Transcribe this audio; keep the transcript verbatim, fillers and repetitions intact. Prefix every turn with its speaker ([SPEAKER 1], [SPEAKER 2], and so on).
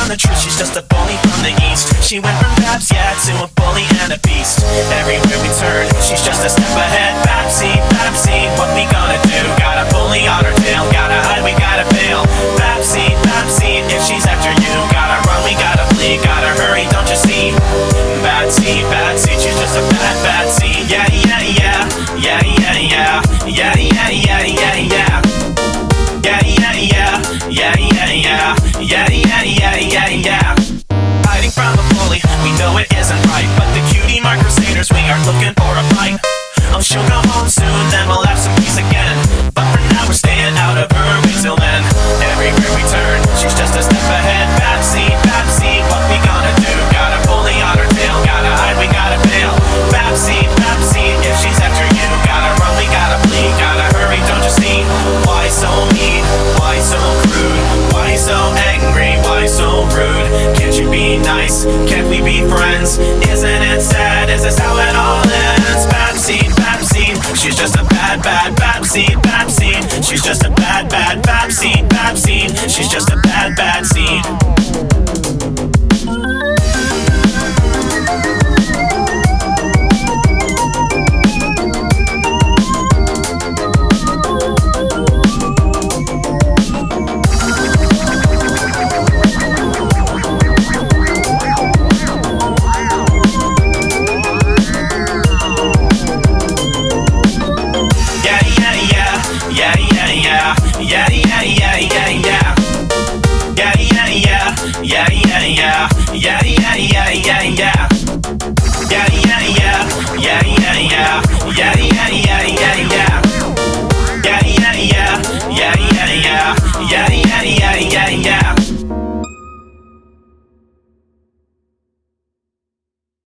[SPEAKER 1] the truth, she's just a bully from the east. She went from Babs, yeah, to a bully and a beast. Everywhere we turn, she's just a step ahead. Babsy, Babsy, what we gonna do? Got a bully on her tail, gotta hide, we gotta bail. Babsy, Babsy, if she's after you, gotta run, we gotta flee, gotta hurry, don't you see? Babsy, Babsy, she's just a bad Babsy. Yeah, yeah, yeah, yeah, yeah, yeah, yeah, yeah, yeah, yeah, yeah. Yeah, yeah, yeah, yeah, yeah, yeah, yeah, yeah, yeah, yeah, yeah. Hiding from a bully, we know it isn't right, but the cutie mark crusaders, we are looking for a fight. Oh, she'll go home soon, then we'll have some peace again. But for now, we're staying out of her way till then. Everywhere we turn, she's just a step ahead. Babsy, Babsy, what we gonna do? Got a bully on her tail, gotta hide, we gotta bail. Babsy, Babsy, if she's after you, gotta run, we gotta flee, gotta hurry, don't you see? Why so mean? Why so crude? Why so angry? Why so rude? Can't you be nice? Can't we be friends? Isn't it sad? Is this how it all ends? Babsy, Babsy, she's just a bad, bad Babsy, Babsy. She's just a bad, bad Babsy, Babsy. She's just a bad, bad seed. Yeah, yeah, yeah, yeah, yeah, yeah, yeah, yeah. Yeah, yeah, yeah, yeah, yeah, yeah, yeah, yeah, yeah, yeah, yeah. Yeah, yeah, yeah, yeah, yeah, yeah, yeah, yeah, yeah.